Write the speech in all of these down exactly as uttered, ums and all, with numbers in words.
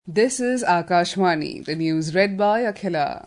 This is Akashvani, the news read by Akhila.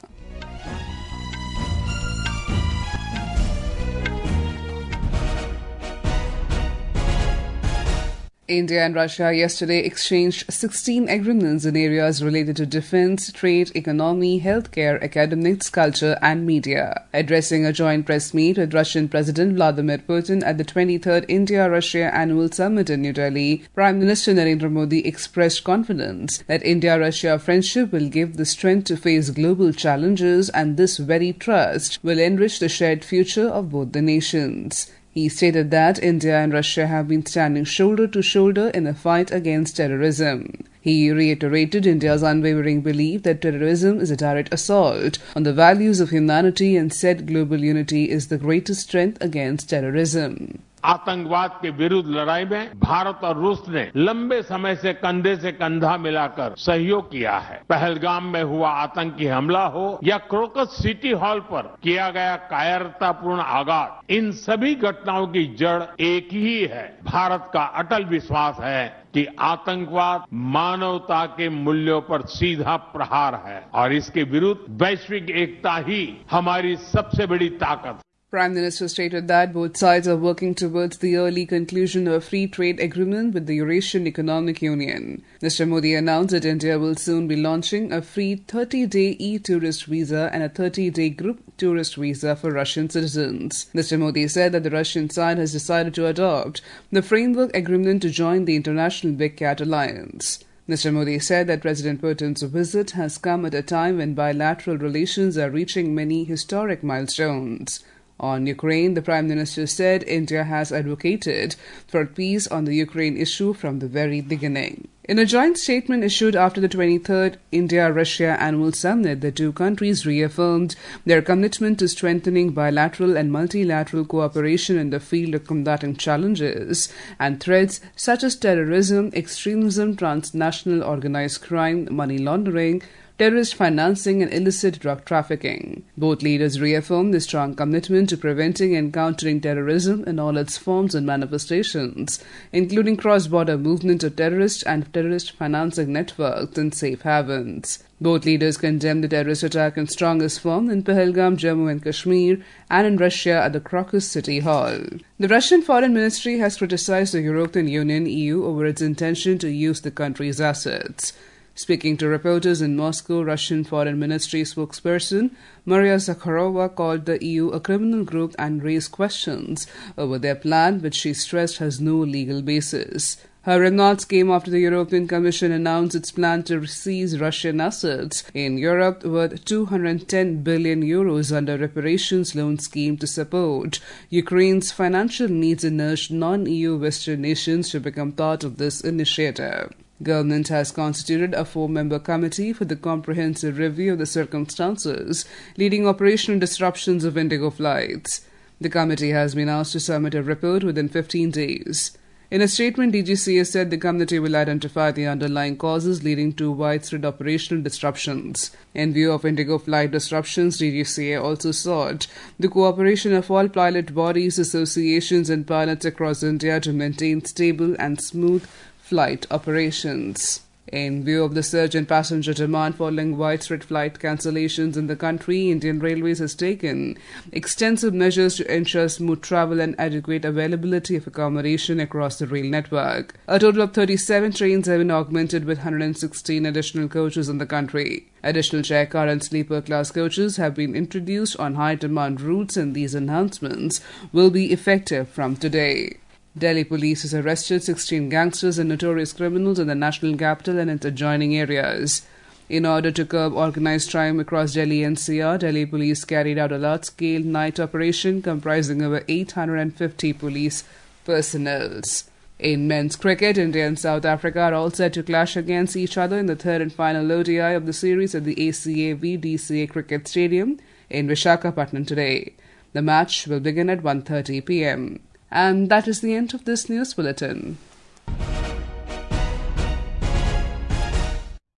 India and Russia yesterday exchanged sixteen agreements in areas related to defense, trade, economy, healthcare, academics, culture and media. Addressing a joint press meet with Russian President Vladimir Putin at the twenty-third India-Russia Annual Summit in New Delhi, Prime Minister Narendra Modi expressed confidence that India-Russia friendship will give the strength to face global challenges, and this very trust will enrich the shared future of both the nations. He stated that India and Russia have been standing shoulder to shoulder in the fight against terrorism. He reiterated India's unwavering belief that terrorism is a direct assault on the values of humanity and said global unity is the greatest strength against terrorism. आतंकवाद के विरुद्ध लड़ाई में भारत और रूस ने लंबे समय से कंधे से कंधा मिलाकर सहयोग किया है। पहलगाम में हुआ आतंकी हमला हो या क्रोकस सिटी हॉल पर किया गया कायरतापूर्ण आघात, इन सभी घटनाओं की जड़ एक ही है। भारत का अटल विश्वास है कि आतंकवाद मानवता के मूल्यों पर सीधा प्रहार है और इसके विरुद्ध वैश्विक एकता ही हमारी सबसे बड़ी ताकत है। Prime Minister stated that both sides are working towards the early conclusion of a free trade agreement with the Eurasian Economic Union. Mister Modi announced that India will soon be launching a free thirty-day e-tourist visa and a thirty-day group tourist visa for Russian citizens. Mister Modi said that the Russian side has decided to adopt the framework agreement to join the International Big Cat Alliance. Mister Modi said that President Putin's visit has come at a time when bilateral relations are reaching many historic milestones. On Ukraine, the Prime Minister said India has advocated for peace on the Ukraine issue from the very beginning. In a joint statement issued after the twenty-third India-Russia Annual Summit, the two countries reaffirmed their commitment to strengthening bilateral and multilateral cooperation in the field of combating challenges and threats such as terrorism, extremism, transnational organized crime, money laundering, terrorist financing and illicit drug trafficking. Both leaders reaffirmed their strong commitment to preventing and countering terrorism in all its forms and manifestations, including cross-border movement of terrorist and terrorist financing networks and safe havens. Both leaders condemned the terrorist attack in strongest form in Pahalgam, Jammu and Kashmir, and in Russia at the Crocus City Hall. The Russian Foreign Ministry has criticized the European Union (E U) over its intention to use the country's assets. Speaking to reporters in Moscow, Russian Foreign Ministry spokesperson Maria Zakharova called the E U a criminal group and raised questions over their plan, which she stressed has no legal basis. Her remarks came after the European Commission announced its plan to seize Russian assets in Europe worth two hundred ten billion euros under reparations loan scheme to support Ukraine's financial needs and urged non-E U Western nations to become part of this initiative. Government has constituted a four-member committee for the comprehensive review of the circumstances leading operational disruptions of Indigo flights. The committee has been asked to submit a report within fifteen days. In a statement, D G C A said the committee will identify the underlying causes leading to widespread operational disruptions. In view of Indigo flight disruptions, D G C A also sought the cooperation of all pilot bodies, associations and pilots across India to maintain stable and smooth flight operations. In view of the surge in passenger demand following widespread flight cancellations in the country, Indian Railways has taken extensive measures to ensure smooth travel and adequate availability of accommodation across the rail network. A total of thirty-seven trains have been augmented with one hundred sixteen additional coaches in the country. Additional chair car and sleeper class coaches have been introduced on high-demand routes, and these enhancements will be effective from today. Delhi police has arrested sixteen gangsters and notorious criminals in the national capital and its adjoining areas. In order to curb organized crime across Delhi N C R, Delhi police carried out a large-scale night operation comprising over eight hundred fifty police personnel. In men's cricket, India and South Africa are all set to clash against each other in the third and final O D I of the series at the A C A V D C A Cricket Stadium in Visakhapatnam today. The match will begin at one thirty p m And that is the end of this news bulletin.